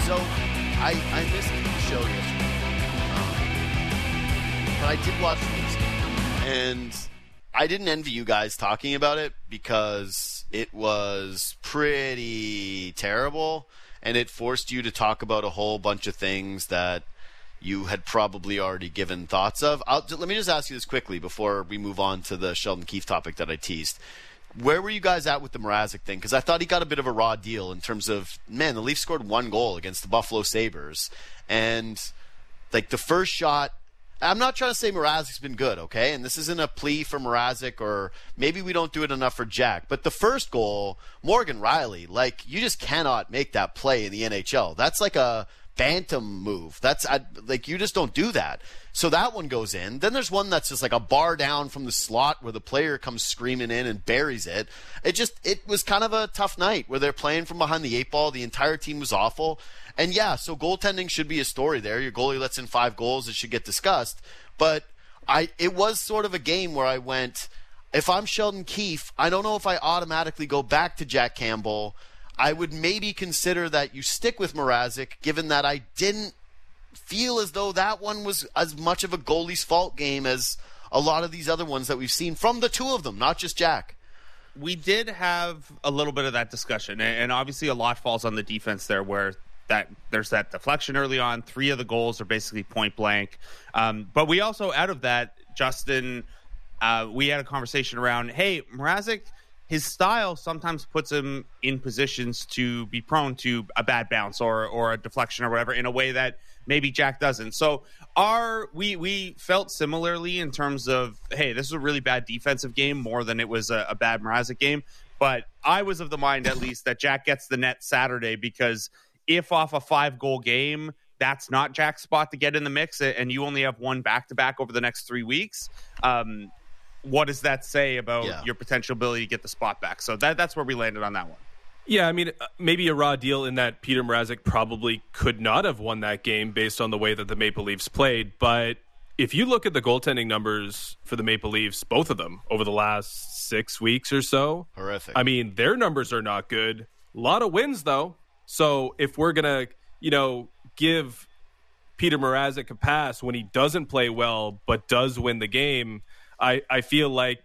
So I missed the show yesterday, but I did watch the Leafs game, and I didn't envy you guys talking about it because it was pretty terrible, and it forced you to talk about a whole bunch of things that you had probably already given thoughts of. Let me just ask you this quickly before we move on to the Sheldon Keefe topic that I teased. Where were you guys at with the Mrazek thing? Because I thought he got a bit of a raw deal in terms of, man, the Leafs scored 1 goal against the Buffalo Sabres. And, like, the first shot, I'm not trying to say Mrazek's been good, okay? And this isn't a plea for Mrazek, or maybe we don't do it enough for Jack. But the first goal, Morgan Rielly, like, you just cannot make that play in the NHL. That's like a bantam move. Like, you just don't do that. So that one goes in. Then there's one that's just like a bar down from the slot where the player comes screaming in and buries it. It was kind of a tough night where they're playing from behind the 8 ball. The entire team was awful. And yeah, so goaltending should be a story there. Your goalie lets in 5 goals. It should get discussed. But it was sort of a game where I went, if I'm Sheldon Keefe, I don't know if I automatically go back to Jack Campbell. I would maybe consider that you stick with Mrazek, given that I didn't feel as though that one was as much of a goalie's fault game as a lot of these other ones that we've seen from the two of them, not just Jack. We did have a little bit of that discussion, and obviously a lot falls on the defense there, where there's that deflection early on. 3 of the goals are basically point blank. But we also, out of that, Justin, we had a conversation around, hey, Mrazek, his style sometimes puts him in positions to be prone to a bad bounce or a deflection or whatever in a way that maybe Jack doesn't. So we felt similarly in terms of, hey, this is a really bad defensive game more than it was a bad Mrazek game. But I was of the mind, at least, that Jack gets the net Saturday, because if off a 5-goal game, that's not Jack's spot to get in the mix, and you only have one back-to-back over the next 3 weeks, what does that say about your potential ability to get the spot back? So that's where we landed on that one. Yeah, I mean, maybe a raw deal in that Peter Mrazek probably could not have won that game based on the way that the Maple Leafs played. But if you look at the goaltending numbers for the Maple Leafs, both of them, over the last 6 weeks or so, horrific. I mean, their numbers are not good. A lot of wins, though. So if we're going to, give Peter Mrazek a pass when he doesn't play well but does win the game, I feel like,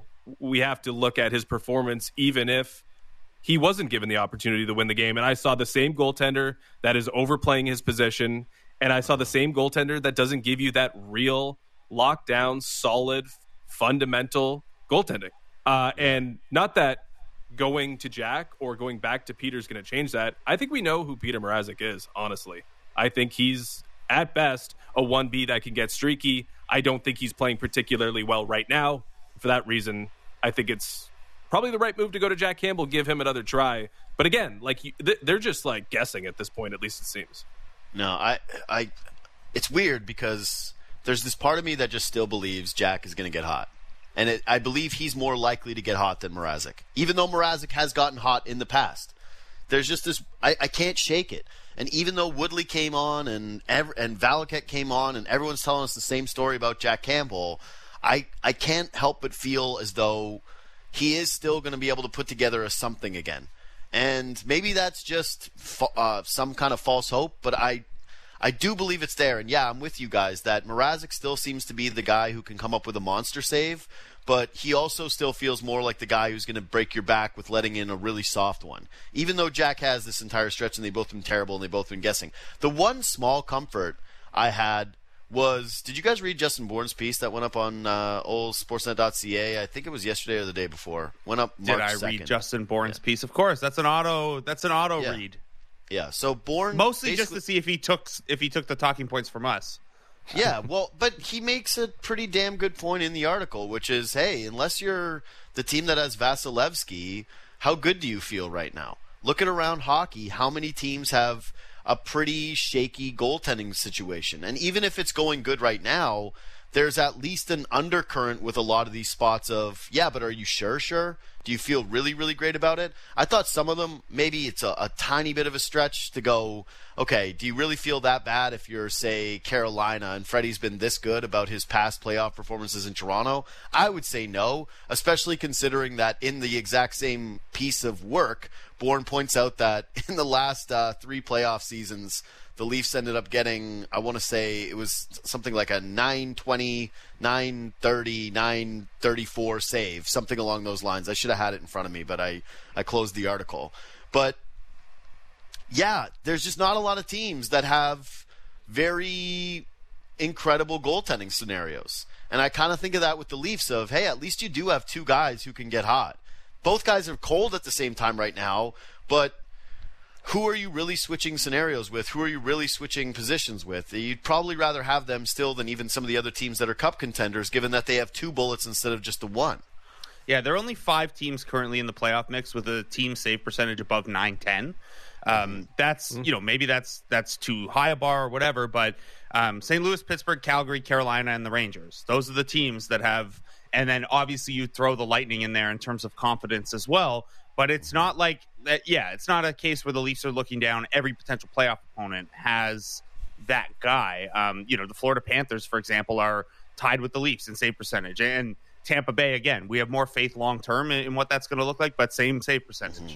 we have to look at his performance even if he wasn't given the opportunity to win the game. And I saw the same goaltender that is overplaying his position, and I saw the same goaltender that doesn't give you that real lockdown, solid, fundamental goaltending. And not that going to Jack or going back to Peter is going to change that. I think we know who Peter Mrazek is, honestly. I think he's, at best, a 1B that can get streaky. I don't think he's playing particularly well right now. For that reason, I think it's probably the right move to go to Jack Campbell, give him another try. But again, they're just guessing at this point, at least it seems. No, it's weird because there's this part of me that just still believes Jack is going to get hot. And I believe he's more likely to get hot than Mrazek, even though Mrazek has gotten hot in the past. There's just this, I can't shake it. And even though Woodley came on and Valaket came on and everyone's telling us the same story about Jack Campbell, I can't help but feel as though he is still going to be able to put together a something again. And maybe that's just some kind of false hope, but I do believe it's there. And yeah, I'm with you guys that Mrazek still seems to be the guy who can come up with a monster save, but he also still feels more like the guy who's going to break your back with letting in a really soft one. Even though Jack has this entire stretch and they've both been terrible and they've both been guessing. The one small comfort I had was, did you guys read Justin Bourne's piece that went up on old Sportsnet.ca? I think it was yesterday or the day before. Went up March 2nd. Did I read Justin Bourne's piece? Of course. That's an auto read. Yeah, so Bourne mostly just to see if he took the talking points from us. Yeah, well, but he makes a pretty damn good point in the article, which is, hey, unless you're the team that has Vasilevsky, how good do you feel right now? Looking around hockey, how many teams have a pretty shaky goaltending situation? And even if it's going good right now, there's at least an undercurrent with a lot of these spots of, yeah, but are you sure? Do you feel really, really great about it? I thought some of them, maybe it's a tiny bit of a stretch to go, okay, do you really feel that bad if you're, say, Carolina and Freddie's been this good about his past playoff performances in Toronto? I would say no, especially considering that in the exact same piece of work, Bourne points out that in the last 3 playoff seasons, the Leafs ended up getting, I want to say it was something like a 920, 930, 934 save, something along those lines. I should have had it in front of me, but I closed the article. But yeah, there's just not a lot of teams that have very incredible goaltending scenarios. And I kind of think of that with the Leafs of, hey, at least you do have 2 guys who can get hot. Both guys are cold at the same time right now, but who are you really switching scenarios with? Who are you really switching positions with? You'd probably rather have them still than even some of the other teams that are cup contenders, given that they have 2 bullets instead of just the 1. Yeah, there are only 5 teams currently in the playoff mix with a team save percentage above 910. That's, maybe that's too high a bar or whatever, but St. Louis, Pittsburgh, Calgary, Carolina, and the Rangers. Those are the teams that have, and then obviously you throw the Lightning in there in terms of confidence as well. But it's not like that. Yeah, it's not a case where the Leafs are looking down. Every potential playoff opponent has that guy. The Florida Panthers, for example, are tied with the Leafs in save percentage. And Tampa Bay, again, we have more faith long-term in what that's going to look like, but same save percentage.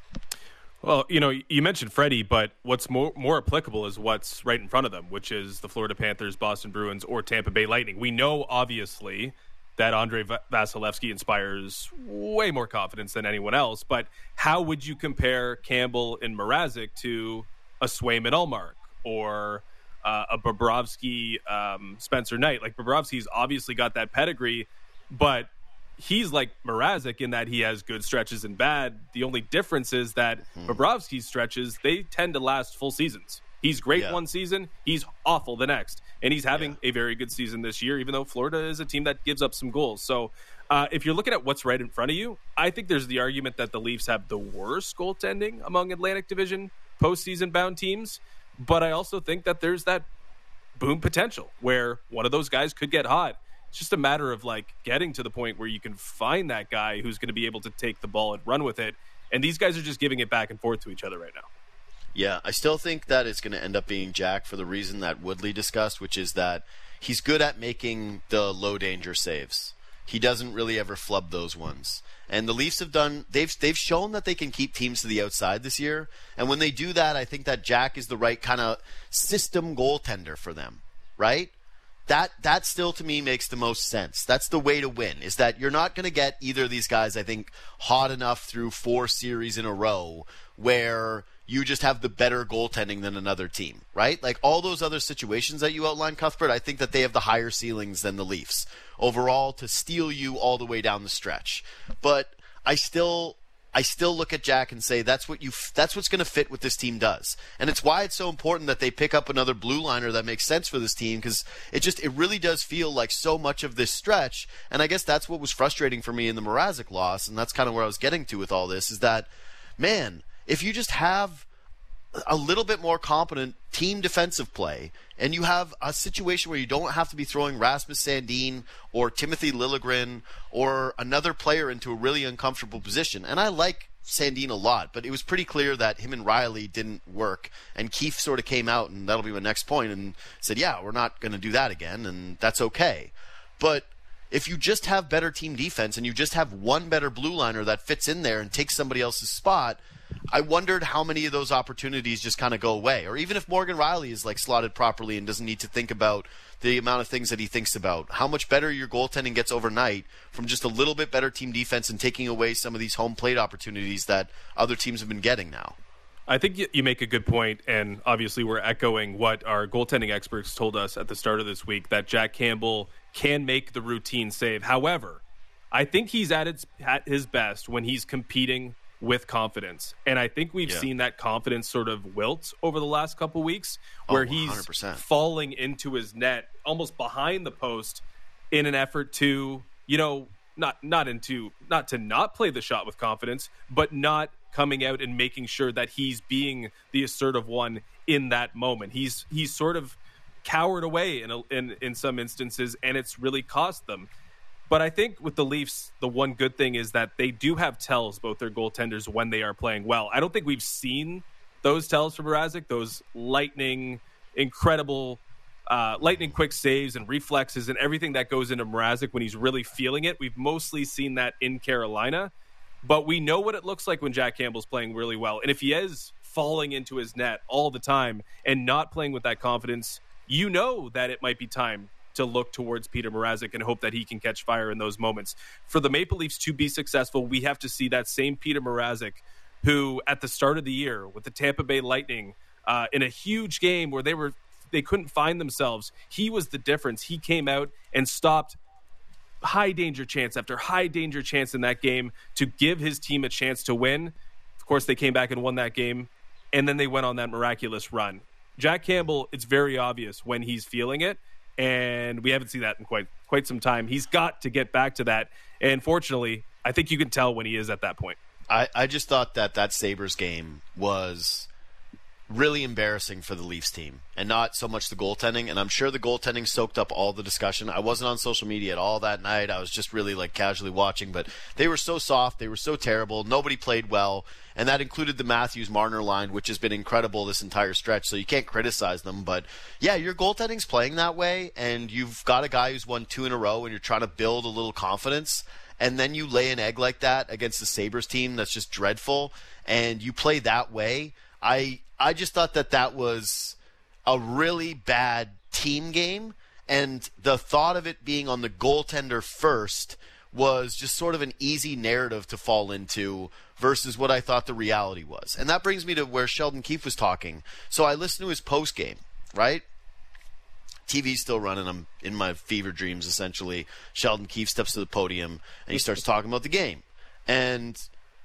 Well, you mentioned Freddie, but what's more applicable is what's right in front of them, which is the Florida Panthers, Boston Bruins, or Tampa Bay Lightning. We know, obviously, that Andrei Vasilevsky inspires way more confidence than anyone else. But how would you compare Campbell and Mrazek to a Swayman Ullmark or a Bobrovsky Spencer Knight? Like, Bobrovsky's obviously got that pedigree, but he's like Mrazek in that he has good stretches and bad. The only difference is that Bobrovsky's stretches, they tend to last full seasons. He's great one season, he's awful the next. And he's having a very good season this year, even though Florida is a team that gives up some goals. So if you're looking at what's right in front of you, I think there's the argument that the Leafs have the worst goaltending among Atlantic Division postseason-bound teams. But I also think that there's that boom potential where one of those guys could get hot. It's just a matter of getting to the point where you can find that guy who's going to be able to take the ball and run with it. And these guys are just giving it back and forth to each other right now. Yeah, I still think that it's going to end up being Jack for the reason that Woodley discussed, which is that he's good at making the low-danger saves. He doesn't really ever flub those ones. And the Leafs they've shown that they can keep teams to the outside this year. And when they do that, I think that Jack is the right kind of system goaltender for them, right? That still to me makes the most sense. That's the way to win, is that you're not going to get either of these guys, I think, hot enough through 4 series in a row where you just have the better goaltending than another team, right? Like all those other situations that you outlined, Cuthbert, I think that they have the higher ceilings than the Leafs overall to steal you all the way down the stretch. But I still look at Jack and say that's what's going to fit what this team does. And it's why it's so important that they pick up another blue liner that makes sense for this team, because it really does feel like so much of this stretch. And I guess that's what was frustrating for me in the Mrazek loss, and that's kind of where I was getting to with all this, is that, man, if you just have a little bit more competent team defensive play, and you have a situation where you don't have to be throwing Rasmus Sandin or Timothy Liljegren or another player into a really uncomfortable position. And I like Sandin a lot, but it was pretty clear that him and Riley didn't work. And Keefe sort of came out, and that'll be my next point, and said, yeah, we're not going to do that again, and that's okay. But if you just have better team defense and you just have one better blue liner that fits in there and takes somebody else's spot, I wondered how many of those opportunities just kind of go away. Or even if Morgan Riley is slotted properly and doesn't need to think about the amount of things that he thinks about, how much better your goaltending gets overnight from just a little bit better team defense and taking away some of these home plate opportunities that other teams have been getting now. I think you make a good point, and obviously we're echoing what our goaltending experts told us at the start of this week, that Jack Campbell can make the routine save. However, I think he's at his best when he's competing with confidence. And I think we've seen that confidence sort of wilt over the last couple weeks, where he's 100%. falling into his net almost behind the post in an effort to, not to not play the shot with confidence, but not coming out and making sure that he's being the assertive one in that moment. He's sort of cowered away in some instances, and it's really cost them. But I think with the Leafs, the one good thing is that they do have tells, both their goaltenders, when they are playing well. I don't think we've seen those tells from Mrazek, those incredible lightning quick saves and reflexes and everything that goes into Mrazek when he's really feeling it. We've mostly seen that in Carolina, but we know what it looks like when Jack Campbell's playing really well. And if he is falling into his net all the time and not playing with that confidence, you know that it might be time to look towards Peter Mrazek and hope that he can catch fire in those moments. For the Maple Leafs to be successful, we have to see that same Peter Mrazek who at the start of the year with the Tampa Bay Lightning in a huge game where they couldn't find themselves, he was the difference. He came out and stopped high danger chance after high danger chance in that game to give his team a chance to win. Of course, they came back and won that game, and then they went on that miraculous run. Jack Campbell, it's very obvious when he's feeling it, and we haven't seen that in quite some time. He's got to get back to that, and fortunately, I think you can tell when he is at that point. I just thought that Sabres game was really embarrassing for the Leafs team, and not so much the goaltending. And I'm sure the goaltending soaked up all the discussion. I wasn't on social media at all that night. I was just really casually watching, but they were so soft. They were so terrible. Nobody played well, and that included the Matthews-Marner line, which has been incredible this entire stretch, so you can't criticize them. But yeah, your goaltending's playing that way, and you've got a guy who's won 2 in a row, and you're trying to build a little confidence, and then you lay an egg like that against the Sabres team that's just dreadful, and you play that way. I just thought that was a really bad team game, and the thought of it being on the goaltender first was just sort of an easy narrative to fall into versus what I thought the reality was. And that brings me to where Sheldon Keefe was talking. So I listened to his post game, right? TV's still running. I'm in my fever dreams, essentially. Sheldon Keefe steps to the podium, and he starts talking about the game. And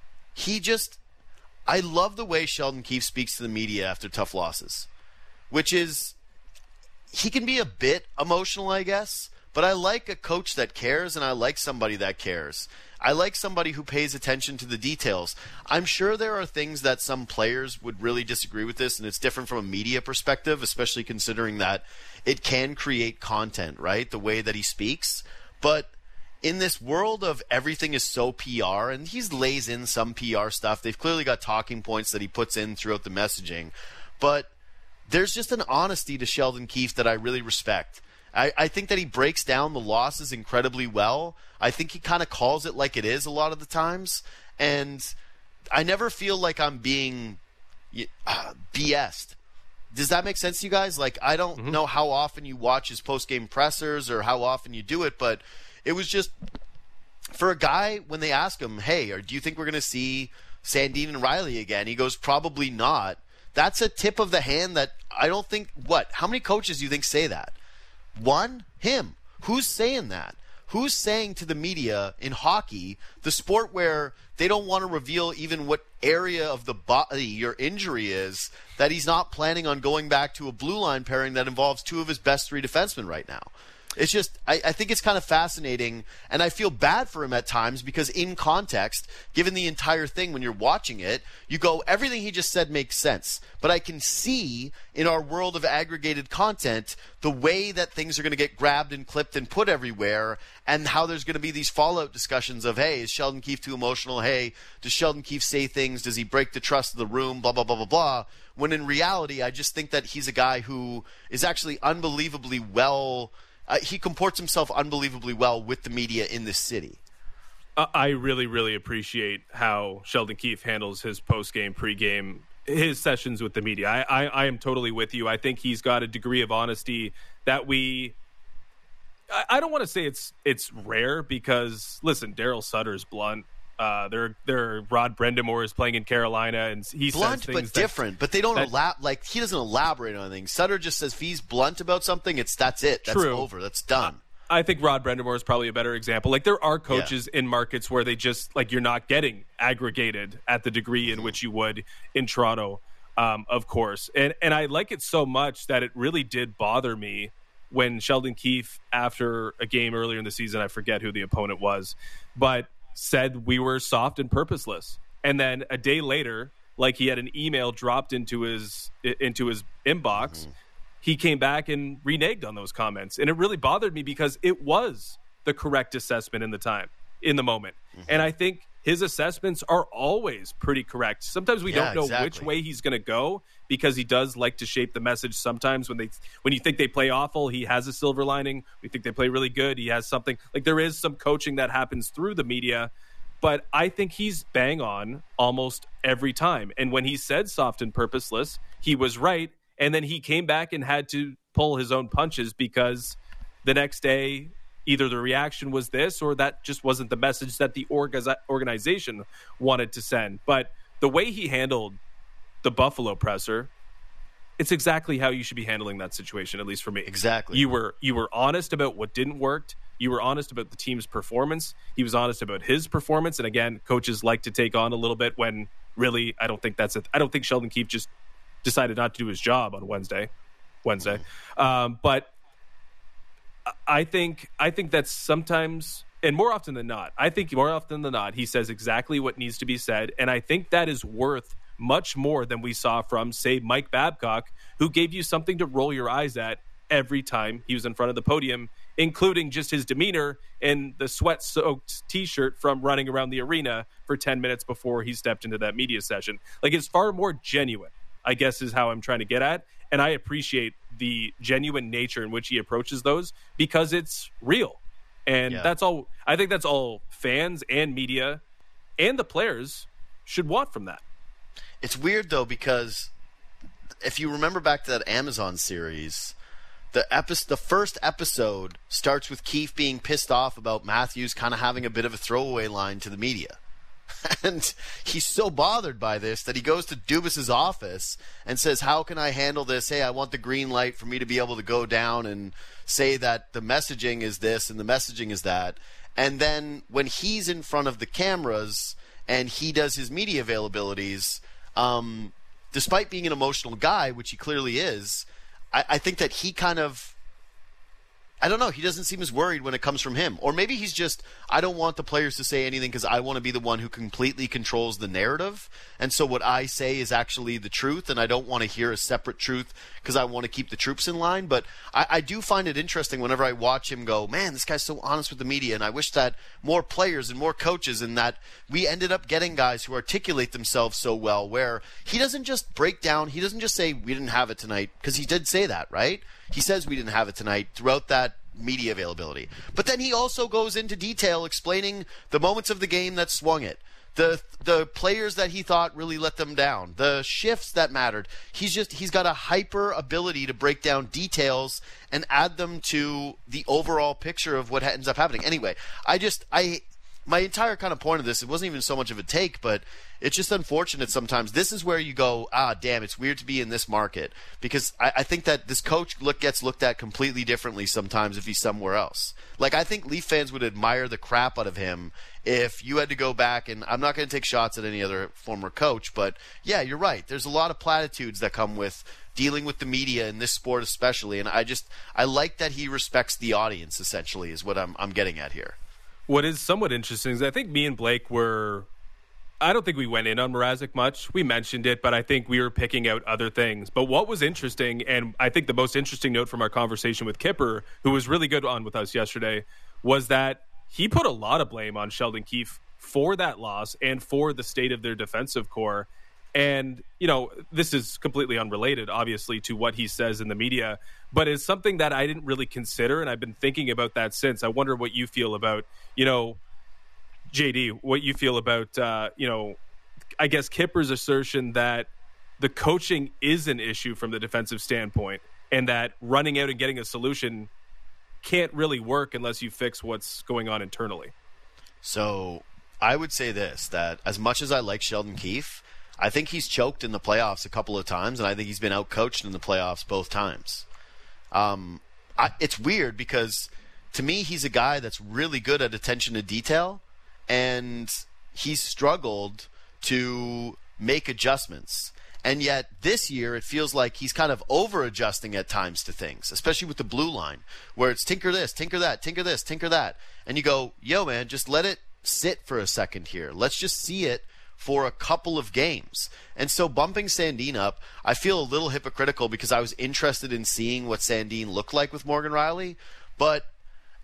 I love the way Sheldon Keefe speaks to the media after tough losses, which is, he can be a bit emotional, I guess, but I like a coach that cares, and I like somebody that cares. I like somebody who pays attention to the details. I'm sure there are things that some players would really disagree with this, and it's different from a media perspective, especially considering that it can create content, right, the way that he speaks. But in this world of everything is so PR, and he lays in some PR stuff, they've clearly got talking points that he puts in throughout the messaging, but there's just an honesty to Sheldon Keefe that I really respect. I think that he breaks down the losses incredibly well. I think he kind of calls it like it is a lot of the times, and I never feel like I'm being BS'd. Does that make sense to you guys? I don't know how often you watch his post-game pressers or how often you do it, but it was just, for a guy, when they ask him, hey, do you think we're going to see Sandin and Riley again? He goes, probably not. That's a tip of the hand that I don't think, how many coaches do you think say that? One? Him. Who's saying that? Who's saying to the media in hockey, the sport where they don't want to reveal even what area of the body your injury is, that he's not planning on going back to a blue line pairing that involves 2 of his best 3 defensemen right now? It's just, I think it's kind of fascinating, and I feel bad for him at times because in context, given the entire thing, when you're watching it, you go, everything he just said makes sense. But I can see in our world of aggregated content the way that things are going to get grabbed and clipped and put everywhere, and how there's going to be these fallout discussions of, hey, is Sheldon Keefe too emotional? Hey, does Sheldon Keefe say things? Does he break the trust of the room? Blah, blah, blah, blah, blah. When in reality, I just think that he's a guy who is actually unbelievably well. He comports himself unbelievably well with the media in this city. I really, really appreciate how Sheldon Keefe handles his post-game, pre-game, his sessions with the media. I am totally with you. I think he's got a degree of honesty that I don't want to say it's rare because, listen, Daryl Sutter's blunt. Rod Brind'Amour is playing in Carolina, and he blunt says things but different. But they don't he doesn't elaborate on anything. Sutter just says if he's blunt about something, that's it. That's true. Over. That's done. I think Rod Brind'Amour is probably a better example. There are coaches in markets where they just you're not getting aggregated at the degree in which you would in Toronto, of course. And I like it so much that it really did bother me when Sheldon Keefe, after a game earlier in the season, I forget who the opponent was, but said we were soft and purposeless. And then a day later, he had an email dropped into his inbox, he came back and reneged on those comments. And it really bothered me because it was the correct assessment in the moment. And I think his assessments are always pretty correct. Sometimes we don't know which way he's going to go, because he does like to shape the message. Sometimes when you think they play awful, he has a silver lining. We think they play really good, he has something. Like, there is some coaching that happens through the media, but I think he's bang on almost every time. And when he said soft and purposeless, he was right. And then he came back and had to pull his own punches, because the next day, either the reaction was this, or that just wasn't the message that the organization wanted to send. But the way he handled the Buffalo presser, it's exactly how you should be handling that situation, at least for me. Exactly. You were honest about what didn't work. You were honest about the team's performance. He was honest about his performance. And again, coaches like to take on a little bit when really I don't think Sheldon Keefe just decided not to do his job on Wednesday. But I think that's sometimes, and more often than not, he says exactly what needs to be said. And I think that is worth much more than we saw from, say, Mike Babcock, who gave you something to roll your eyes at every time he was in front of the podium, including just his demeanor and the sweat-soaked T-shirt from running around the arena for 10 minutes before he stepped into that media session. Like, it's far more genuine, I guess, is how I'm trying to get at. And I appreciate the genuine nature in which he approaches those, because it's real. And that's all. I think that's all fans and media and the players should want from that. It's weird, though, because if you remember back to that Amazon series, the first episode starts with Keefe being pissed off about Matthews kind of having a bit of a throwaway line to the media. And he's so bothered by this that he goes to Dubas's office and says, how can I handle this? Hey, I want the green light for me to be able to go down and say that the messaging is this and the messaging is that. And then when he's in front of the cameras and he does his media availabilities, despite being an emotional guy, which he clearly is, I think that he kind of, I don't know, he doesn't seem as worried when it comes from him. Or maybe he's just, I don't want the players to say anything because I want to be the one who completely controls the narrative. And so what I say is actually the truth, and I don't want to hear a separate truth because I want to keep the troops in line. But I do find it interesting whenever I watch him go, man, this guy's so honest with the media, and I wish that more players and more coaches, and that we ended up getting guys who articulate themselves so well, where he doesn't just break down, he doesn't just say, we didn't have it tonight, because he did say that, right? He says we didn't have it tonight throughout that media availability. But then he also goes into detail explaining the moments of the game that swung it, the players that he thought really let them down, the shifts that mattered. He's got a hyper ability to break down details and add them to the overall picture of what ends up happening. Anyway, my entire kind of point of this, it wasn't even so much of a take, but it's just unfortunate sometimes. This is where you go, damn, it's weird to be in this market, because I think that this coach gets looked at completely differently sometimes if he's somewhere else. Like, I think Leaf fans would admire the crap out of him if you had to go back, and I'm not going to take shots at any other former coach, but yeah, you're right. There's a lot of platitudes that come with dealing with the media in this sport especially, and I like that he respects the audience, essentially, is what I'm getting at here. What is somewhat interesting is I think me and Blake I don't think we went in on Mrazek much. We mentioned it, but I think we were picking out other things. But what was interesting, and I think the most interesting note from our conversation with Kipper, who was really good on with us yesterday, was that he put a lot of blame on Sheldon Keefe for that loss and for the state of their defensive core. And, this is completely unrelated, obviously, to what he says in the media, but it's something that I didn't really consider, and I've been thinking about that since. I wonder what you feel about, JD, what you feel about, I guess Kipper's assertion that the coaching is an issue from the defensive standpoint, and that running out and getting a solution can't really work unless you fix what's going on internally. So I would say this, that as much as I like Sheldon Keefe, I think he's choked in the playoffs a couple of times, and I think he's been outcoached in the playoffs both times. It's weird because, to me, he's a guy that's really good at attention to detail, and he's struggled to make adjustments. And yet this year it feels like he's kind of over-adjusting at times to things, especially with the blue line, where it's tinker this, tinker that, tinker this, tinker that. And you go, yo, man, just let it sit for a second here. Let's just see it for a couple of games. And so bumping Sandin up, I feel a little hypocritical because I was interested in seeing what Sandin looked like with Morgan Rielly, but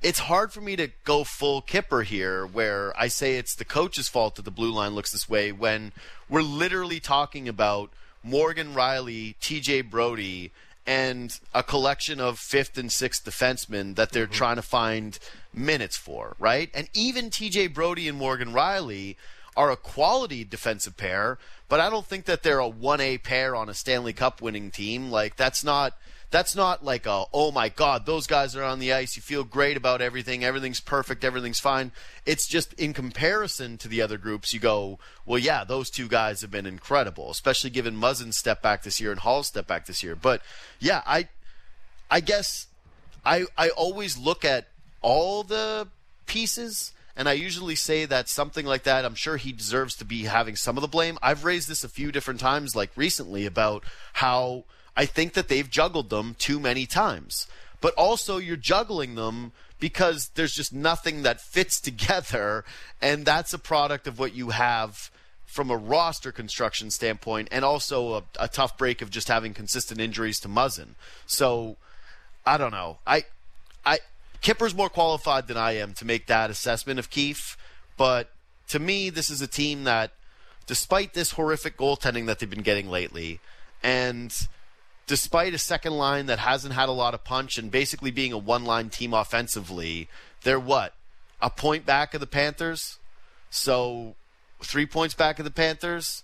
it's hard for me to go full Kipper here where I say it's the coach's fault that the blue line looks this way when we're literally talking about Morgan Rielly, TJ Brody, and a collection of 5th and 6th defensemen that they're trying to find minutes for, right? And even TJ Brody and Morgan Rielly are a quality defensive pair, but I don't think that they're a 1A pair on a Stanley Cup winning team. Like, that's not like a, oh my God, those guys are on the ice, you feel great about everything, everything's perfect, everything's fine. It's just in comparison to the other groups, you go, well, yeah, those two guys have been incredible, especially given Muzzin's step back this year and Hall's step back this year. But yeah, I guess I always look at all the pieces, and I usually say that something like that, I'm sure he deserves to be having some of the blame. I've raised this a few different times, like recently, about how I think that they've juggled them too many times. But also you're juggling them because there's just nothing that fits together, and that's a product of what you have from a roster construction standpoint, and also a tough break of just having consistent injuries to Muzzin. So, I don't know. Kipper's more qualified than I am to make that assessment of Keefe, but to me, this is a team that, despite this horrific goaltending that they've been getting lately, and despite a second line that hasn't had a lot of punch and basically being a one-line team offensively, they're what? A point back of the Panthers? So 3 points back of the Panthers?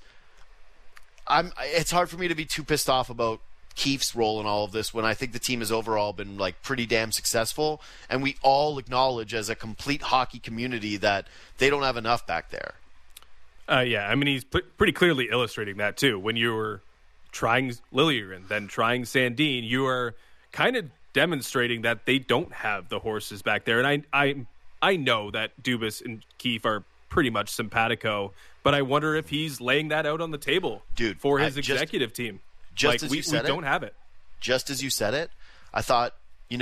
It's hard for me to be too pissed off about Keefe's role in all of this when I think the team has overall been like pretty damn successful, and we all acknowledge as a complete hockey community that they don't have enough back there. Yeah, I mean, he's pretty clearly illustrating that too. When you were trying Liljegren, then trying Sandin, you are kind of demonstrating that they don't have the horses back there. And I know that Dubas and Keefe are pretty much simpatico, but I wonder if he's laying that out on the table, dude, for his executive team. Just as you said, we don't have it. Just as you said it, I thought,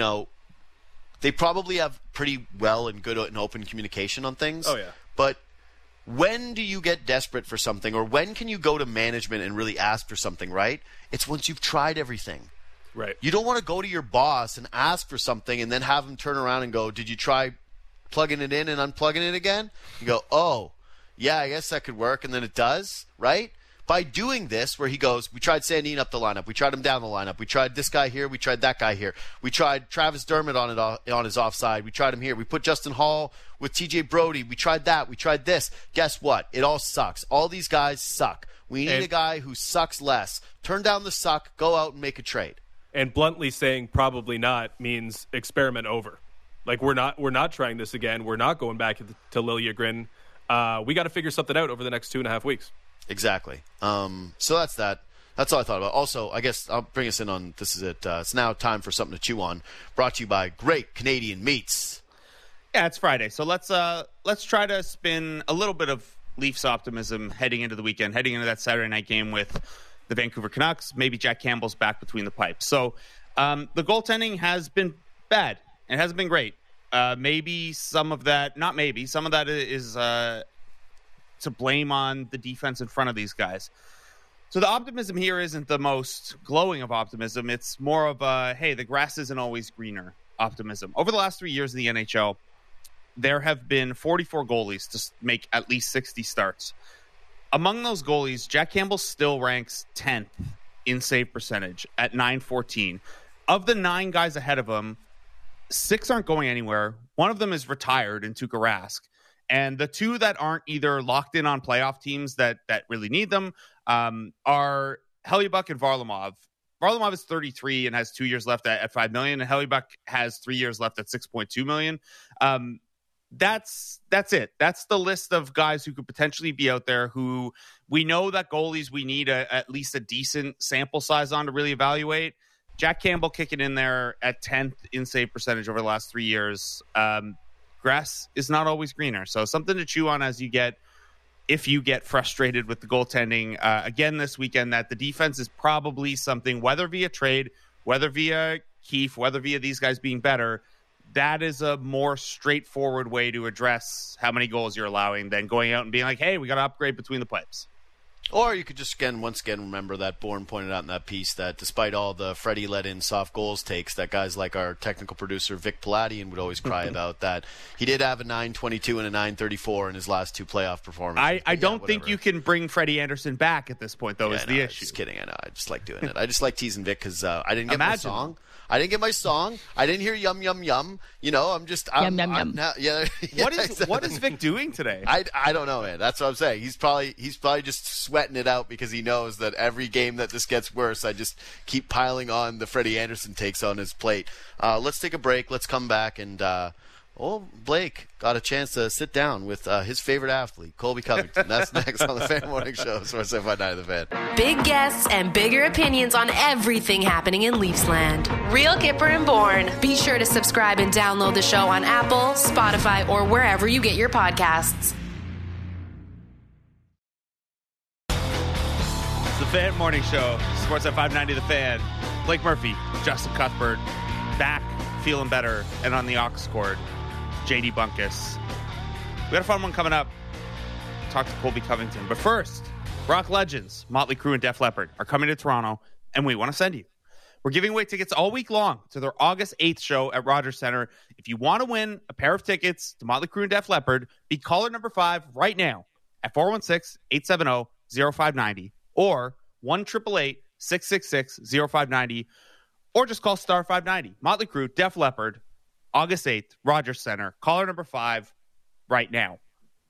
they probably have pretty well and good and open communication on things. Oh, yeah. But when do you get desperate for something, or when can you go to management and really ask for something, right? It's once you've tried everything. Right. You don't want to go to your boss and ask for something and then have him turn around and go, did you try plugging it in and unplugging it again? You go, oh, yeah, I guess that could work, and then it does, right? By doing this, where he goes, we tried Sandin up the lineup, we tried him down the lineup, we tried this guy here, we tried that guy here, we tried Travis Dermott on his offside, we tried him here, we put Justin Hall with TJ Brody, we tried that, we tried this. Guess what? It all sucks. All these guys suck. We need a guy who sucks less. Turn down the suck, go out and make a trade. And bluntly saying probably not means experiment over. Like, we're not trying this again. We're not going back to Liljegren. We got to figure something out over the next 2.5 weeks. Exactly. So that's that. That's all I thought about. Also, I guess I'll bring us in on this is it. It's now time for something to chew on. Brought to you by Great Canadian Meats. Yeah, it's Friday, so let's try to spin a little bit of Leafs optimism heading into the weekend, heading into that Saturday night game with the Vancouver Canucks. Maybe Jack Campbell's back between the pipes. So the goaltending has been bad. It hasn't been great. Maybe some of that, not maybe, some of that is to blame on the defense in front of these guys. So the optimism here isn't the most glowing of optimism. It's more of a, hey, the grass isn't always greener optimism. Over the last 3 years in the NHL, there have been 44 goalies to make at least 60 starts. Among those goalies, Jack Campbell still ranks 10th in save percentage at .914. Of the 9 guys ahead of him, 6 aren't going anywhere. One of them is retired in Tuukka Rask. And the 2 that aren't either locked in on playoff teams that really need them are Hellebuyck and Varlamov. Varlamov is 33 and has 2 years left at $5 million, and Hellebuyck has 3 years left at $6.2 million. That's it. That's the list of guys who could potentially be out there who we know that goalies we need at least a decent sample size on to really evaluate. Jack Campbell kicking in there at 10th in save percentage over the last 3 years. Grass is not always greener. So something to chew on if you get frustrated with the goaltending. Again, this weekend, that the defense is probably something, whether via trade, whether via Keefe, whether via these guys being better, that is a more straightforward way to address how many goals you're allowing than going out and being like, hey, we got to upgrade between the pipes. Or you could just once again remember that Bourne pointed out in that piece that despite all the Freddie let in soft goals takes that guys like our technical producer Vic Paladian would always cry about, that he did have a 9.22 and a 9.34 in his last 2 playoff performances. I don't think you can bring Freddie Anderson back at this point, though, is the issue. Just kidding. I know. I just like doing it. I just like teasing Vic because I didn't get my song. I didn't hear yum yum yum. I'm just yum yum yum. Yeah. What is Vic doing today? I don't know, man. That's what I'm saying. He's probably just sweating it out because he knows that every game that this gets worse, I just keep piling on the Freddie Anderson takes on his plate. Let's take a break. Let's come back and. Blake got a chance to sit down with his favorite athlete, Colby Covington. That's next on the Fan Morning Show. Sports 759 The Fan. Big guests and bigger opinions on everything happening in Leafsland. Real Kipper and Bourne. Be sure to subscribe and download the show on Apple, Spotify, or wherever you get your podcasts. It's the Fan Morning Show. Sports at 590 The Fan. Blake Murphy, Justin Cuthbert, back, feeling better, and on the aux cord, JD Bunkus. We got a fun one coming up. Talk to Colby Covington. But first, rock legends, Motley Crue and Def Leppard, are coming to Toronto, and we want to send you. We're giving away tickets all week long to their August 8th show at Rogers Centre. If you want to win a pair of tickets to Motley Crue and Def Leppard, be caller number 5 right now at 416-870-0590 or 1-888-666-0590, or just call star 590. Motley Crue, Def Leppard, August 8th, Rogers Centre. Caller number 5 right now.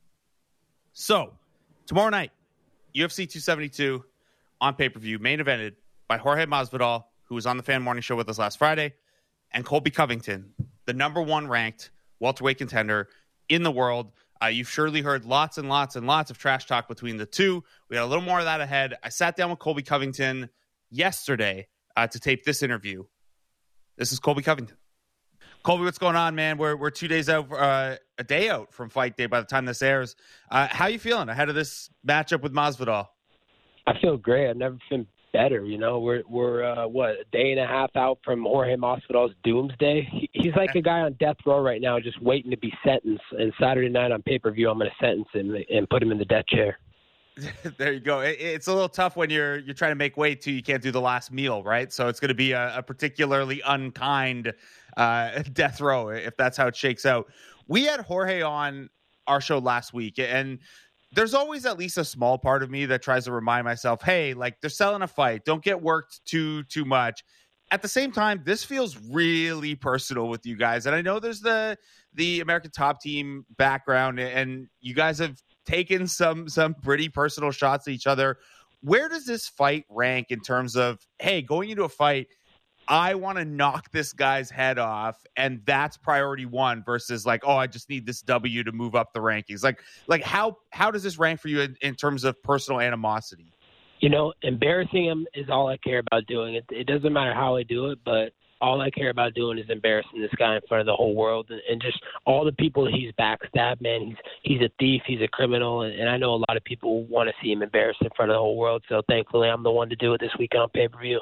So, tomorrow night, UFC 272 on pay-per-view, main evented by Jorge Masvidal, who was on the Fan Morning Show with us last Friday, and Colby Covington, the number 1 ranked welterweight contender in the world. You've surely heard lots and lots and lots of trash talk between the two. We got a little more of that ahead. I sat down with Colby Covington yesterday to tape this interview. This is Colby Covington. Colby, what's going on, man? We're 2 days out, a day out from fight day by the time this airs. How you feeling ahead of this matchup with Masvidal? I feel great. I've never been better. We're a day and a half out from Jorge Masvidal's doomsday. He's like a guy on death row right now, just waiting to be sentenced. And Saturday night on pay-per-view, I'm going to sentence him and put him in the death chair. There you go. It's a little tough when you're trying to make weight too. You can't do the last meal, right? So it's going to be a particularly unkind death row if that's how it shakes out. We had Jorge on our show last week, and there's always at least a small part of me that tries to remind myself, hey, like, they're selling a fight. Don't get worked too much. At the same time, this feels really personal with you guys. And I know there's the American Top Team background, and you guys have taken some pretty personal shots at each other. Where does this fight rank in terms of, hey, going into a fight, I want to knock this guy's head off, and that's priority 1 versus like, oh, I just need this W to move up the rankings. Like how does this rank for you in terms of personal animosity? Embarrassing him is all I care about doing. It doesn't matter how I do it, but all I care about doing is embarrassing this guy in front of the whole world and just all the people he's backstabbed, man. He's a thief. He's a criminal. And I know a lot of people want to see him embarrassed in front of the whole world. So thankfully, I'm the one to do it this weekend on pay-per-view.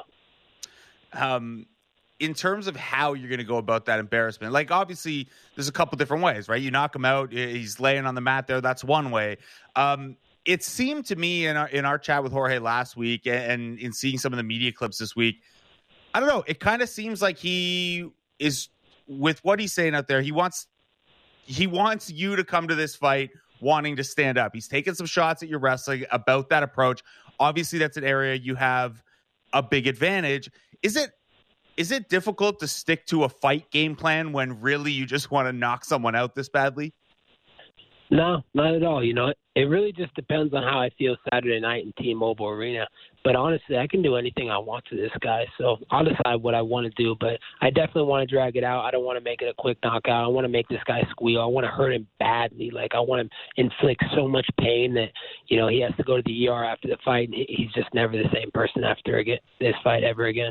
In terms of how you're going to go about that embarrassment, like, obviously there's a couple different ways, right? You knock him out. He's laying on the mat there. That's one way. It seemed to me in our chat with Jorge last week and in seeing some of the media clips this week, I don't know. It kind of seems like he is, with what he's saying out there, he wants you to come to this fight wanting to stand up. He's taken some shots at your wrestling about that approach. Obviously, that's an area you have a big advantage. Is it difficult to stick to a fight game plan when really you just want to knock someone out this badly? No, not at all. It really just depends on how I feel Saturday night in T-Mobile Arena. But honestly, I can do anything I want to this guy, so I'll decide what I want to do. But I definitely want to drag it out. I don't want to make it a quick knockout. I want to make this guy squeal. I want to hurt him badly. Like, I want to inflict so much pain that, he has to go to the ER after the fight. And he's just never the same person after this fight ever again.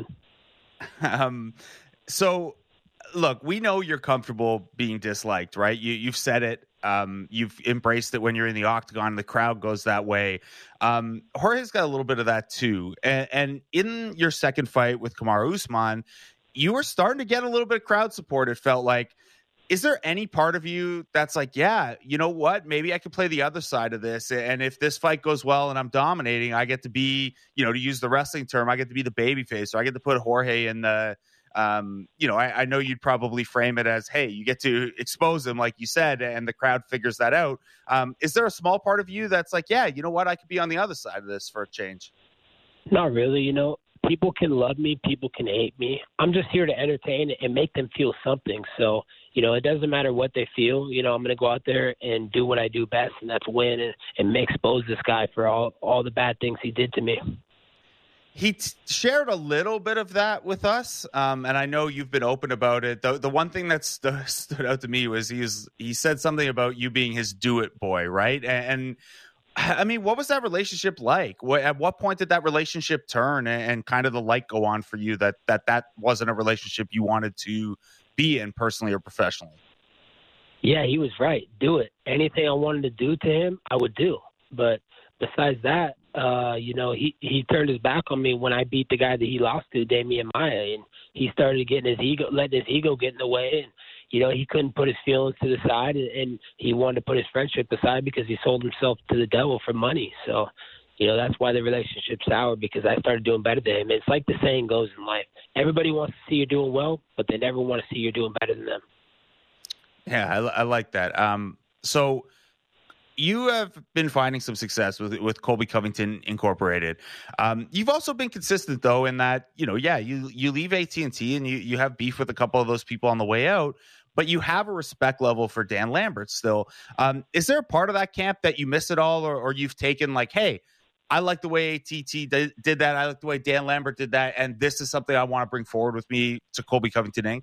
So, look, we know you're comfortable being disliked, right? You've said it. You've embraced it when you're in the octagon. The crowd goes that way. Jorge's got a little bit of that too. And in your second fight with Kamaru Usman, you were starting to get a little bit of crowd support. It felt like Is there any part of you that's like, yeah, you know what? Maybe I could play the other side of this. And if this fight goes well and I'm dominating, I get to be, to use the wrestling term, I get to be the babyface. So I get to put Jorge in the, I know you'd probably frame it as, hey, you get to expose him, like you said, and the crowd figures that out. Is there a small part of you that's like, yeah, you know what? I could be on the other side of this for a change. Not really. People can love me, people can hate me. I'm just here to entertain and make them feel something. So, it doesn't matter what they feel. I'm going to go out there and do what I do best, and that's win and expose this guy for all the bad things he did to me. He shared a little bit of that with us, and I know you've been open about it. The one thing that stood out to me was he said something about you being his do-it boy, right? And I mean, what was that relationship like? At what point did that relationship turn and kind of the light go on for you that wasn't a relationship you wanted to be in personally or professionally? Yeah, he was right. Do it. Anything I wanted to do to him, I would do. But besides that, he turned his back on me when I beat the guy that he lost to, Damian Maia, and he started letting his ego get in the way, and he couldn't put his feelings to the side, and he wanted to put his friendship aside because he sold himself to the devil for money. So, that's why the relationship soured, because I started doing better than him. It's like the saying goes in life. Everybody wants to see you doing well, but they never want to see you doing better than them. Yeah, I like that. So you have been finding some success with Colby Covington Incorporated. You've also been consistent, though, in that, you leave AT&T and you have beef with a couple of those people on the way out, but you have a respect level for Dan Lambert still. Is there a part of that camp that you miss it all, or you've taken like, hey, I like the way ATT did that. I like the way Dan Lambert did that. And this is something I want to bring forward with me to Colby Covington Inc.?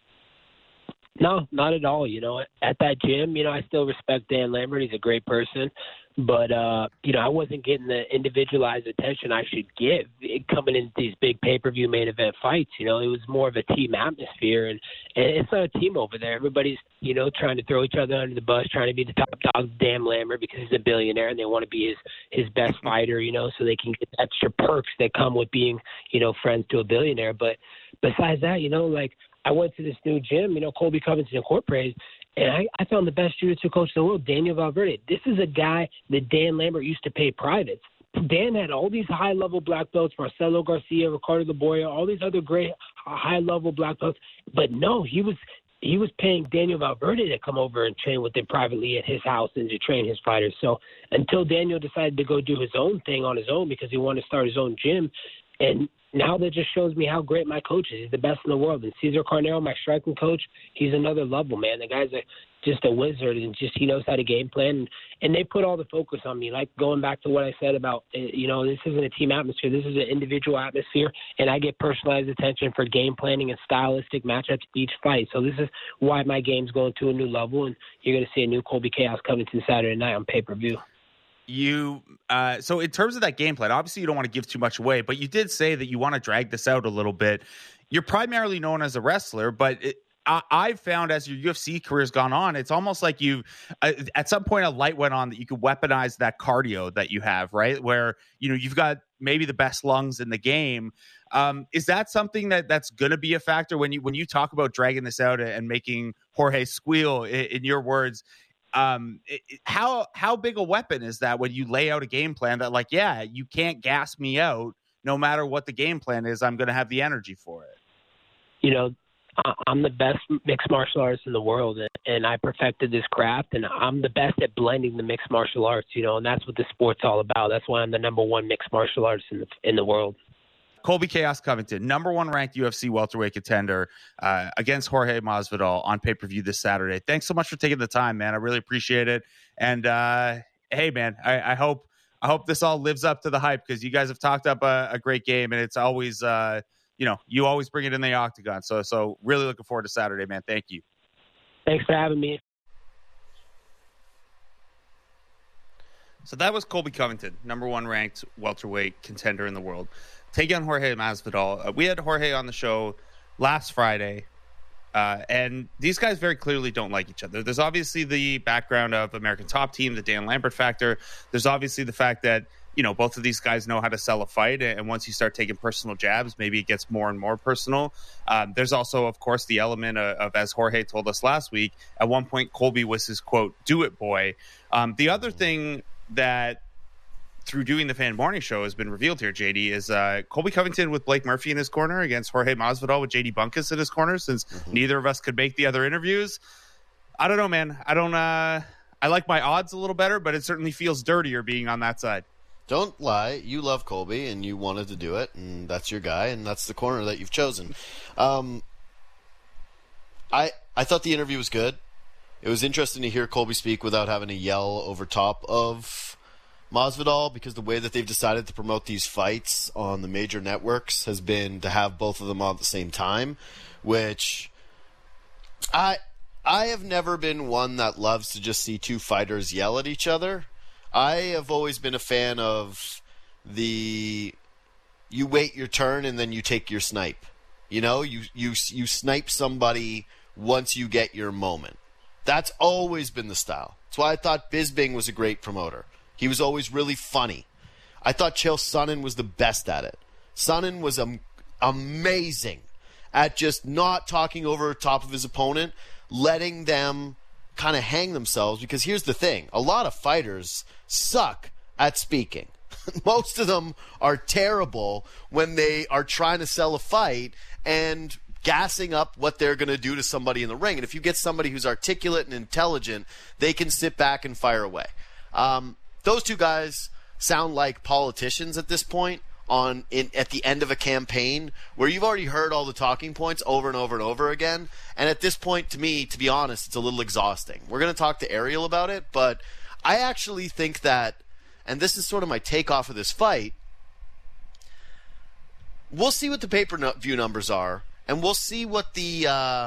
No, not at all. At that gym, I still respect Dan Lambert. He's a great person. But, I wasn't getting the individualized attention I should give coming into these big pay-per-view main event fights. It was more of a team atmosphere. And it's not a team over there. Everybody's, trying to throw each other under the bus, trying to be the top dog, Dan Lambert, because he's a billionaire and they want to be his best fighter, so they can get extra perks that come with being, friends to a billionaire. But besides that, I went to this new gym, Colby Covington Incorporated, and I found the best jiu-jitsu coach in the world, Daniel Valverde. This is a guy that Dan Lambert used to pay privates. Dan had all these high-level black belts, Marcelo Garcia, Ricardo Laboria, all these other great high-level black belts. But no, he was paying Daniel Valverde to come over and train with him privately at his house and to train his fighters. So until Daniel decided to go do his own thing on his own because he wanted to start his own gym, and now that just shows me how great my coach is. He's the best in the world. And Cesar Carnero, my striking coach, he's another level, man. The guy's just a wizard, and he knows how to game plan. And they put all the focus on me. Like going back to what I said about, this isn't a team atmosphere. This is an individual atmosphere, and I get personalized attention for game planning and stylistic matchups each fight. So this is why my game's going to a new level, and you're going to see a new Colby Chaos Covington Saturday night on pay-per-view. So in terms of that game plan, obviously you don't want to give too much away, but you did say that you want to drag this out a little bit. You're primarily known as a wrestler, but I've found as your UFC career's gone on, it's almost like at some point a light went on that you could weaponize that cardio that you have, right? Where, you've got maybe the best lungs in the game. Is that something that's going to be a factor when you talk about dragging this out and making Jorge squeal, in your words? How big a weapon is that when you lay out a game plan that, like, yeah, you can't gas me out no matter what the game plan is, I'm going to have the energy for it? I'm the best mixed martial artist in the world, and I perfected this craft, and I'm the best at blending the mixed martial arts, and that's what the sport's all about. That's why I'm the number one mixed martial artist in the world. Colby Chaos Covington, number one ranked UFC welterweight contender against Jorge Masvidal on pay-per-view this Saturday. Thanks so much for taking the time, man. I really appreciate it. And hey, man, I hope this all lives up to the hype, because you guys have talked up a great game, and it's always, you always bring it in the octagon. So really looking forward to Saturday, man. Thank you. Thanks for having me. So that was Colby Covington, number one ranked welterweight contender in the world, taking on Jorge Masvidal. We had Jorge on the show last Friday, and these guys very clearly don't like each other. There's obviously the background of American Top Team, the Dan Lambert factor. There's obviously the fact that both of these guys know how to sell a fight. And once you start taking personal jabs, maybe it gets more and more personal. There's also, of course, the element of, as Jorge told us last week, at one point, Colby was his, quote, do it boy. The other thing that through doing the Fan Morning Show has been revealed here, JD, is Colby Covington with Blake Murphy in his corner against Jorge Masvidal with JD Bunkis in his corner, since neither of us could make the other interviews. I don't know, man. I like my odds a little better, but it certainly feels dirtier being on that side. Don't lie. You love Colby, and you wanted to do it, and that's your guy, and that's the corner that you've chosen. I thought the interview was good. It was interesting to hear Colby speak without having to yell over top of Masvidal, because the way that they've decided to promote these fights on the major networks has been to have both of them on at the same time, which I have never been one that loves to just see two fighters yell at each other. I have always been a fan of you wait your turn and then you take your snipe. You snipe somebody once you get your moment. That's always been the style. That's why I thought Bisping was a great promoter. He was always really funny. I thought Chael Sonnen was the best at it. Sonnen was amazing at just not talking over top of his opponent, letting them kind of hang themselves, because here's the thing. A lot of fighters suck at speaking. Most of them are terrible when they are trying to sell a fight and gassing up what they're going to do to somebody in the ring. And if you get somebody who's articulate and intelligent, they can sit back and fire away. Those two guys sound like politicians at this point at the end of a campaign where you've already heard all the talking points over and over and over again. And at this point, to me, to be honest, it's a little exhausting. We're going to talk to Ariel about it, but I actually think that, and this is sort of my take off of this fight, we'll see what the pay-per-view numbers are, and we'll see what the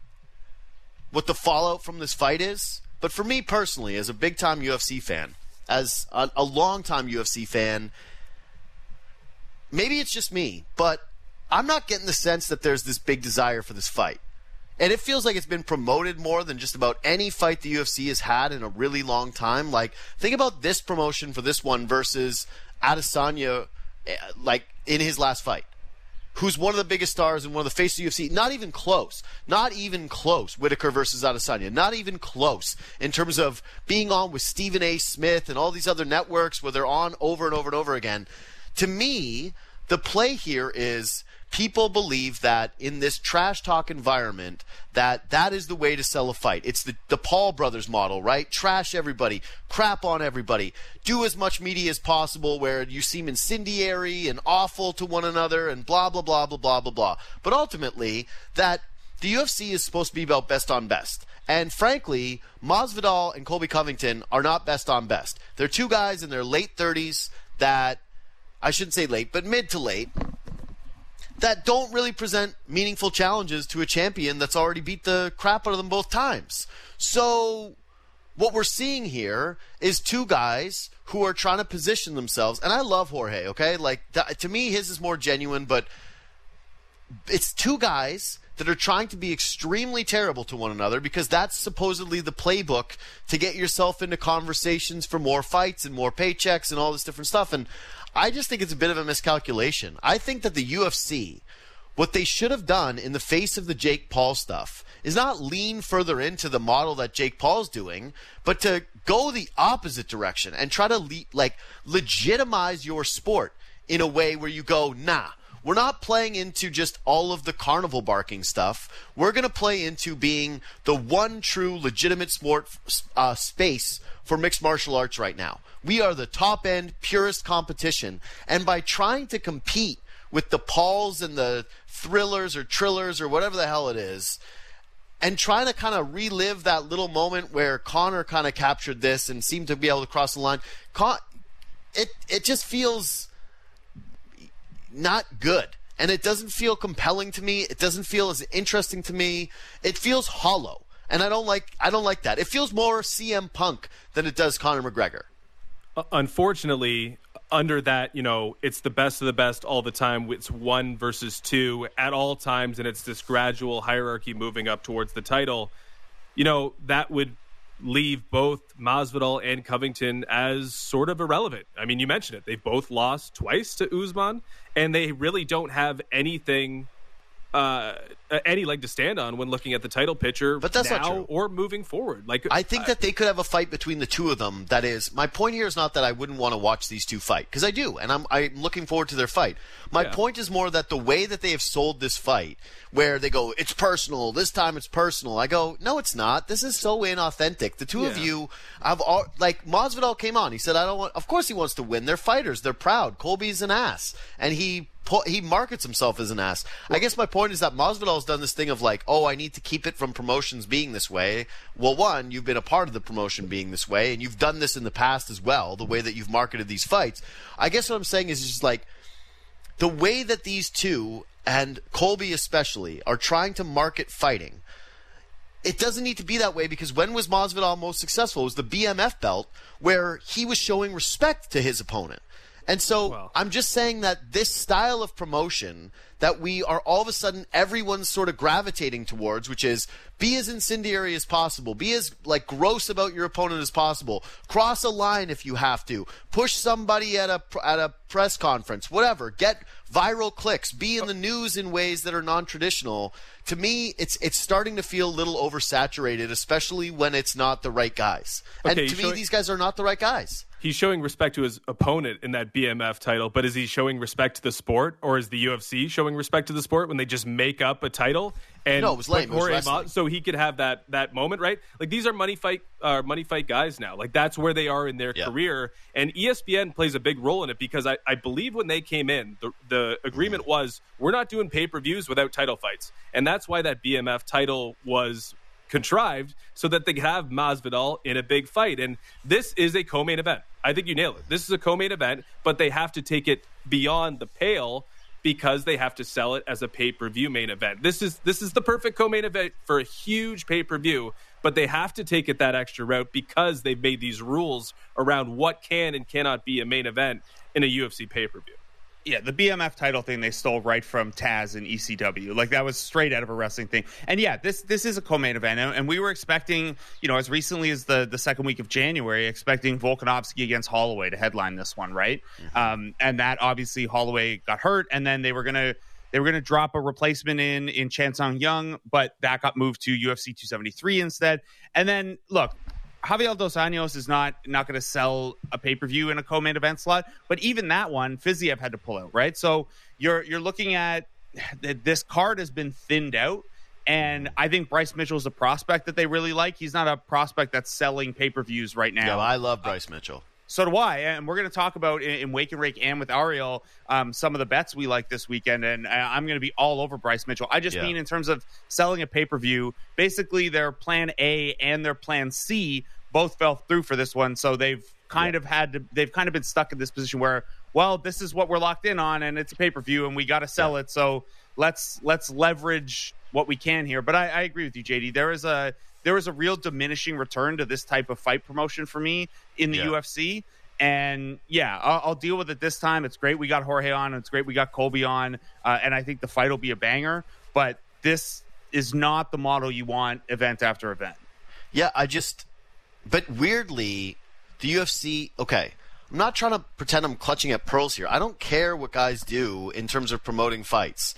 fallout from this fight is. But for me personally, as a big-time UFC fan, as a long-time UFC fan, maybe it's just me, but I'm not getting the sense that there's this big desire for this fight. And it feels like it's been promoted more than just about any fight the UFC has had in a really long time. Like, think about this promotion for this one versus Adesanya, like, in his last fight, who's one of the biggest stars and one of the faces of UFC. Not even close. Not even close. Whitaker versus Adesanya. Not even close in terms of being on with Stephen A. Smith and all these other networks where they're on over and over and over again. To me, the play here is people believe that in this trash talk environment that is the way to sell a fight. It's the Paul brothers model, right? Trash everybody, crap on everybody, do as much media as possible where you seem incendiary and awful to one another and blah, blah, blah, blah, blah, blah, blah. But ultimately, that the UFC is supposed to be about best on best. And frankly, Masvidal and Colby Covington are not best on best. They're two guys in their late 30s that, I shouldn't say late, but mid to late, that don't really present meaningful challenges to a champion that's already beat the crap out of them both times. So what we're seeing here is two guys who are trying to position themselves, and I love Jorge, okay? Like, to me, his is more genuine, but it's two guys that are trying to be extremely terrible to one another because that's supposedly the playbook to get yourself into conversations for more fights and more paychecks and all this different stuff. And I just think it's a bit of a miscalculation. I think that the UFC, what they should have done in the face of the Jake Paul stuff is not lean further into the model that Jake Paul's doing, but to go the opposite direction and try to legitimize your sport in a way where you go, nah, we're not playing into just all of the carnival barking stuff. We're going to play into being the one true legitimate sport space for mixed martial arts right now. We are the top-end, purest competition. And by trying to compete with the Pauls and the Thrillers or Trillers or whatever the hell it is, and trying to kind of relive that little moment where Conor kind of captured this and seemed to be able to cross the line, it just feels not good. And it doesn't feel compelling to me. It doesn't feel as interesting to me. It feels hollow. And I don't like that. It feels more CM Punk than it does Conor McGregor. Unfortunately, under that, it's the best of the best all the time. It's 1 versus 2 at all times, and it's this gradual hierarchy moving up towards the title. That would leave both Masvidal and Covington as sort of irrelevant. I mean, you mentioned it. They've both lost twice to Usman, and they really don't have anything, any leg to stand on when looking at the title picture. But that's now not true. Or moving forward. Like, I think that they could have a fight between the two of them. That is, my point here is not that I wouldn't want to watch these two fight, because I do, and I'm looking forward to their fight. My point is more that the way that they have sold this fight, where they go, it's personal, this time it's personal. I go, no, it's not. This is so inauthentic. The two of you have all, like, Masvidal came on. He said, I don't want, of course he wants to win. They're fighters. They're proud. Colby's an ass. And he markets himself as an ass. I guess my point is that Masvidal's done this thing of like, oh, I need to keep it from promotions being this way. Well, one, you've been a part of the promotion being this way, and you've done this in the past as well, the way that you've marketed these fights. I guess what I'm saying is just like, the way that these two, and Colby especially, are trying to market fighting, it doesn't need to be that way, because when was Masvidal most successful? It was the BMF belt, where he was showing respect to his opponent. And so I'm just saying that this style of promotion that we are all of a sudden everyone's sort of gravitating towards, which is be as incendiary as possible, be as like gross about your opponent as possible, cross a line if you have to, push somebody at a press conference, whatever, get viral clicks, be in the news in ways that are non-traditional. To me, it's starting to feel a little oversaturated, especially when it's not the right guys. Okay, and to me, these guys are not the right guys. He's showing respect to his opponent in that BMF title, but is he showing respect to the sport, or is the UFC showing respect to the sport when they just make up a title? And no, it was lame. It was wrestling. So he could have that moment, right? Like, these are money fight guys now. Like, that's where they are in their career, and ESPN plays a big role in it, because I believe when they came in, the agreement was, we're not doing pay-per-views without title fights, and that's why that BMF title was contrived, so that they have Masvidal in a big fight. And this is a co-main event. I think you nailed it. This is a co-main event, but they have to take it beyond the pale, because they have to sell it as a pay-per-view main event. This is the perfect co-main event for a huge pay-per-view, but they have to take it that extra route, because they've made these rules around what can and cannot be a main event in a UFC pay-per-view. Yeah, the BMF title thing they stole right from Taz and ECW. Like, that was straight out of a wrestling thing. And yeah, this is a co-main event, and we were expecting, as recently as the second week of January, expecting Volkanovski against Holloway to headline this one, right? Mm-hmm. And that obviously Holloway got hurt, and then they were gonna drop a replacement in Chan Sung Young, but that got moved to UFC 273 instead. And then look, Javier Dos Anjos is not going to sell a pay-per-view in a co-main event slot, but even that one, Fiziev had to pull out, right? So you're looking at this card has been thinned out, and I think Bryce Mitchell is a prospect that they really like. He's not a prospect that's selling pay-per-views right now. Yeah, I love Bryce Mitchell. So do I, and we're going to talk about in Wake and Rake and with Ariel some of the bets we like this weekend, and I'm going to be all over Bryce Mitchell. I just mean in terms of selling a pay-per-view, basically their plan A and their plan C both fell through for this one, so they've kind of been stuck in this position where, well, this is what we're locked in on, and it's a pay-per-view, and we got to sell it, so let's leverage what we can here. But I agree with you, JD. There is a real diminishing return to this type of fight promotion for me in the UFC. And I'll deal with it this time. It's great we got Jorge on. It's great we got Colby on. And I think the fight will be a banger. But this is not the model you want event after event. Yeah, but weirdly, the UFC, okay, I'm not trying to pretend I'm clutching at pearls here. I don't care what guys do in terms of promoting fights.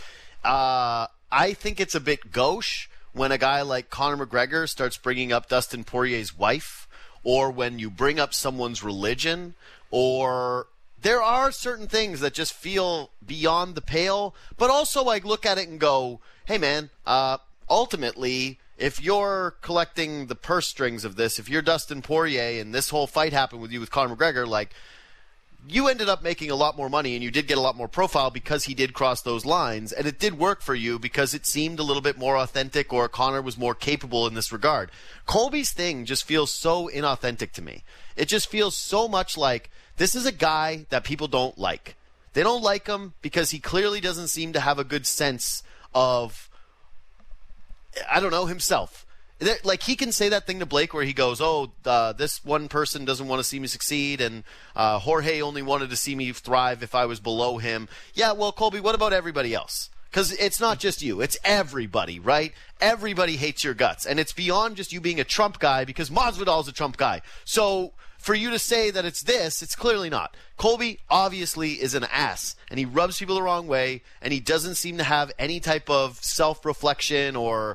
I think it's a bit gauche when a guy like Conor McGregor starts bringing up Dustin Poirier's wife, or when you bring up someone's religion, or there are certain things that just feel beyond the pale. But also I look at it and go, hey man, ultimately, if you're collecting the purse strings of this, if you're Dustin Poirier and this whole fight happened with you with Conor McGregor, like, you ended up making a lot more money and you did get a lot more profile because he did cross those lines, and it did work for you because it seemed a little bit more authentic, or Conor was more capable in this regard. Colby's thing just feels so inauthentic to me. It just feels so much like this is a guy that people don't like. They don't like him because he clearly doesn't seem to have a good sense of, I don't know, himself. Like, he can say that thing to Blake where he goes, this one person doesn't want to see me succeed, and Jorge only wanted to see me thrive if I was below him. Yeah, well, Colby, what about everybody else? Because it's not just you. It's everybody, right? Everybody hates your guts. And it's beyond just you being a Trump guy because Masvidal's a Trump guy. So for you to say that it's this, it's clearly not. Colby obviously is an ass, and he rubs people the wrong way, and he doesn't seem to have any type of self-reflection or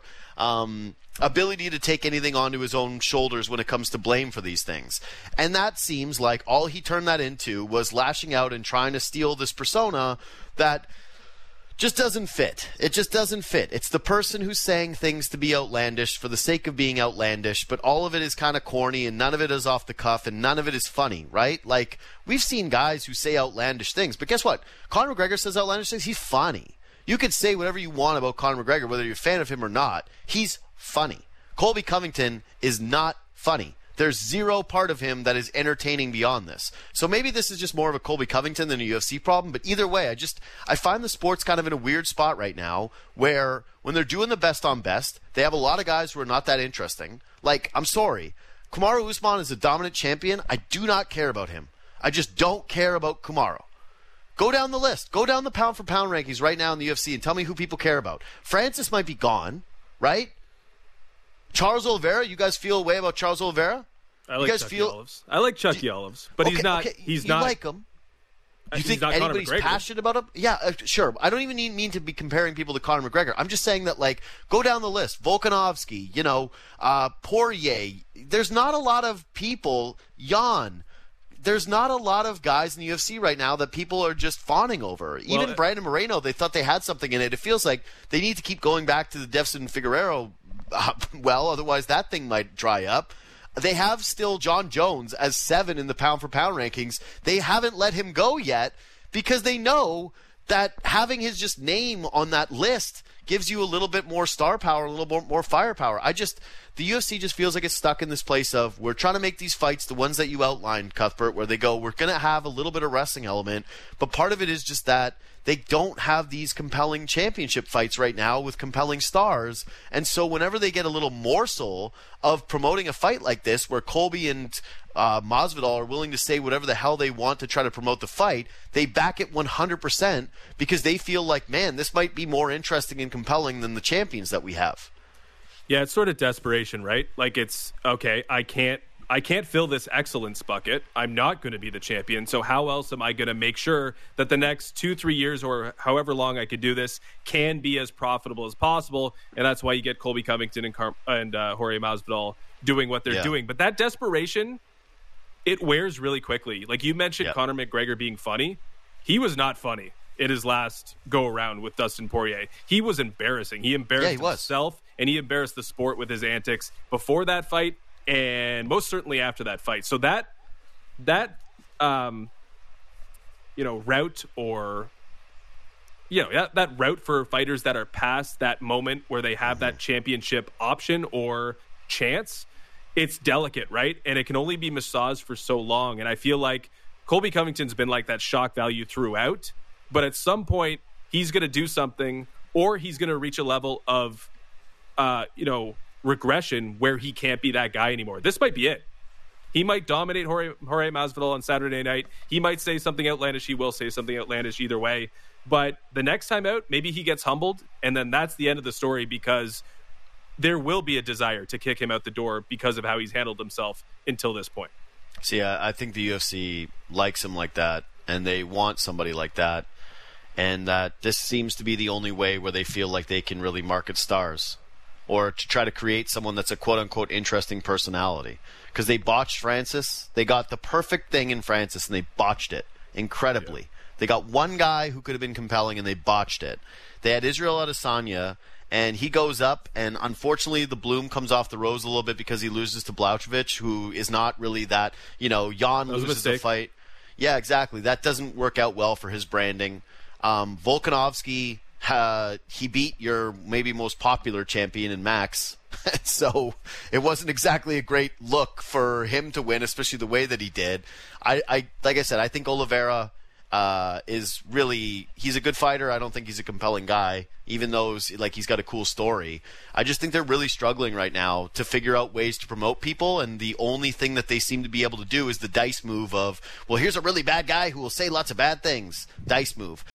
ability to take anything onto his own shoulders when it comes to blame for these things. And that seems like all he turned that into was lashing out and trying to steal this persona that just doesn't fit. It just doesn't fit. It's the person who's saying things to be outlandish for the sake of being outlandish, but all of it is kind of corny and none of it is off the cuff and none of it is funny, right? Like, we've seen guys who say outlandish things, but guess what? Conor McGregor says outlandish things. He's funny. You could say whatever you want about Conor McGregor, whether you're a fan of him or not. He's funny. Colby Covington is not funny. There's zero part of him that is entertaining beyond this. So maybe this is just more of a Colby Covington than a UFC problem, but either way, I find the sport's kind of in a weird spot right now where when they're doing the best on best, they have a lot of guys who are not that interesting. Like, I'm sorry, Kamaru Usman is a dominant champion. I do not care about him. I just don't care about Kamaru. Go down the list. Go down the pound-for-pound rankings right now in the UFC and tell me who people care about. Francis might be gone, right? Charles Oliveira, you guys feel a way about Charles Oliveira? I like Chucky Olives. I like Chucky Olives, but he's not. He's you not. Like him? You think anybody's passionate about him? Yeah, sure. I don't even mean to be comparing people to Conor McGregor. I'm just saying that, like, go down the list. Volkanovski, Poirier. There's not a lot of people. Jan. There's not a lot of guys in the UFC right now that people are just fawning over. Even Brandon Moreno, they thought they had something in it. It feels like they need to keep going back to the Devson Figueiredo otherwise that thing might dry up. They have still John Jones as 7 in the pound-for-pound rankings. They haven't let him go yet because they know that having his just name on that list gives you a little bit more star power, a little bit more firepower. The UFC just feels like it's stuck in this place of we're trying to make these fights, the ones that you outlined, Cuthbert, where they go, we're going to have a little bit of wrestling element, but part of it is just that they don't have these compelling championship fights right now with compelling stars. And so whenever they get a little morsel of promoting a fight like this where Colby and Masvidal are willing to say whatever the hell they want to try to promote the fight, they back it 100% because they feel like, man, this might be more interesting and compelling than the champions that we have. Yeah, it's sort of desperation, right? Like, it's, okay, I can't fill this excellence bucket. I'm not going to be the champion. So how else am I going to make sure that the next 2-3 years or however long I could do this can be as profitable as possible? And that's why you get Colby Covington and Jorge Masvidal doing what they're doing. But that desperation, it wears really quickly. Like you mentioned, Conor McGregor being funny. He was not funny in his last go-around with Dustin Poirier. He was embarrassing. He embarrassed himself, and he embarrassed the sport with his antics before that fight and most certainly after that fight. So that route or that route for fighters that are past that moment where they have that championship option or chance, it's delicate, right? And it can only be massaged for so long. And I feel like Colby Covington's been like that shock value throughout, but at some point he's going to do something or he's going to reach a level of regression where he can't be that guy anymore. This might be it. He might dominate Jorge Masvidal on Saturday night. He might say something outlandish. He will say something outlandish either way. But the next time out, maybe he gets humbled, and then that's the end of the story because there will be a desire to kick him out the door because of how he's handled himself until this point. See, I think the UFC likes him like that, and they want somebody like that, and that this seems to be the only way where they feel like they can really market stars or to try to create someone that's a quote-unquote interesting personality. Because they botched Francis. They got the perfect thing in Francis, and they botched it incredibly. Yeah. They got one guy who could have been compelling, and they botched it. They had Israel Adesanya, and he goes up, and unfortunately the bloom comes off the rose a little bit because he loses to Blachowicz, who is not really that, Jan loses the fight. Yeah, exactly. That doesn't work out well for his branding. Volkanovski, he beat your maybe most popular champion in Max. So it wasn't exactly a great look for him to win, especially the way that he did. I like I said, I think Oliveira is really, he's a good fighter. I don't think he's a compelling guy, even though he's got a cool story. I just think they're really struggling right now to figure out ways to promote people, and the only thing that they seem to be able to do is the dice move of, well, here's a really bad guy who will say lots of bad things. Dice move.